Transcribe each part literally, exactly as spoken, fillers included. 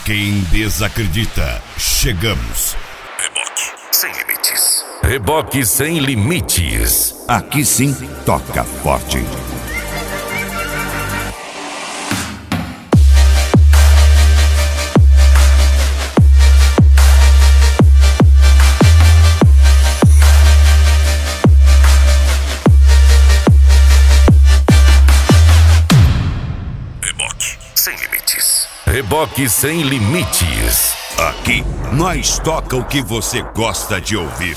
quem desacredita, chegamos. Reboque Sem Limites. Reboque Sem Limites. Aqui sim, toca forte. Sem Limites. Reboque Sem Limites. Aqui nós toca o que você gosta de ouvir.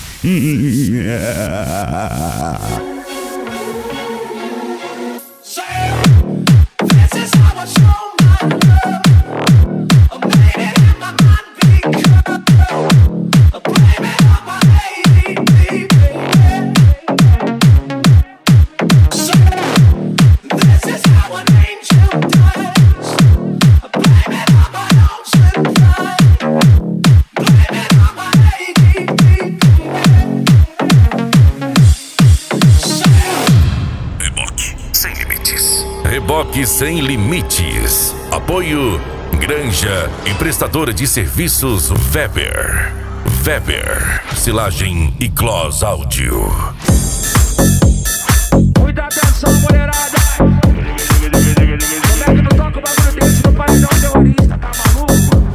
Reboque Sem Limites. Apoio Granja e prestadora de serviços Weber. Weber, silagem e Close Áudio. Muita atenção, mulherada. Como é que não toca o bagulho desse no paredão terrorista, tá maluco?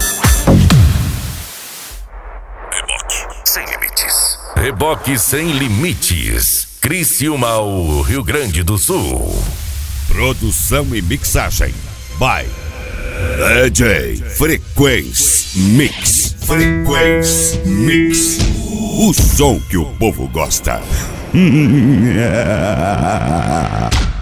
Reboque Sem Limites. Reboque Sem Limites. Criciúma, Rio Grande do Sul. Produção e mixagem by D J Frequência Mix. Frequência Mix. O som que o povo gosta.